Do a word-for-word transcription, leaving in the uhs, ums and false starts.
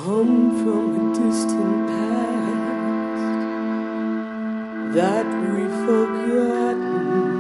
come from a distant past that we've forgotten.